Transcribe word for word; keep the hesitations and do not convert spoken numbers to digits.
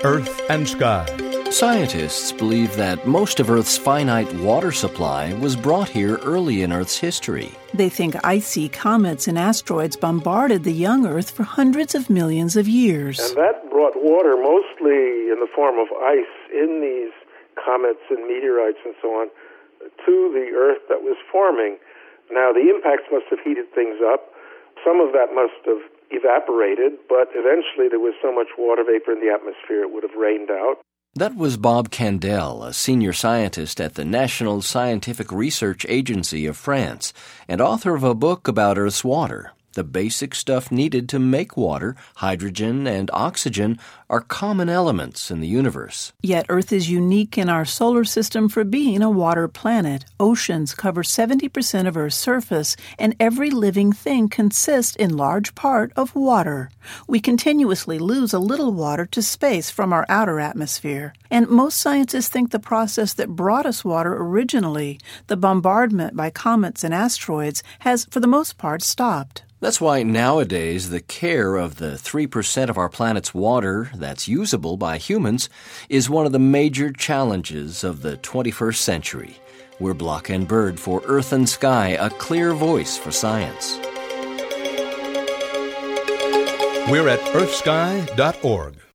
Earth and Sky. Scientists believe that most of Earth's finite water supply was brought here early in Earth's history. They think icy comets and asteroids bombarded the young Earth for hundreds of millions of years. And that brought water mostly in the form of ice in these comets and meteorites and so on to the Earth that was forming. Now, the impacts must have heated things up. Some of that must have evaporated, but eventually there was so much water vapor in the atmosphere it would have rained out. That was Bob Candel, a senior scientist at the National Scientific Research Agency of France and author of a book about Earth's water. The basic stuff needed to make water, hydrogen and oxygen, are common elements in the universe. Yet Earth is unique in our solar system for being a water planet. Oceans cover seventy percent of Earth's surface, and every living thing consists in large part of water. We continuously lose a little water to space from our outer atmosphere. And most scientists think the process that brought us water originally, the bombardment by comets and asteroids, has for the most part stopped. That's why nowadays the care of the three percent of our planet's water that's usable by humans is one of the major challenges of the twenty-first century. We're Block and Bird for Earth and Sky, a clear voice for science. We're at earth sky dot org.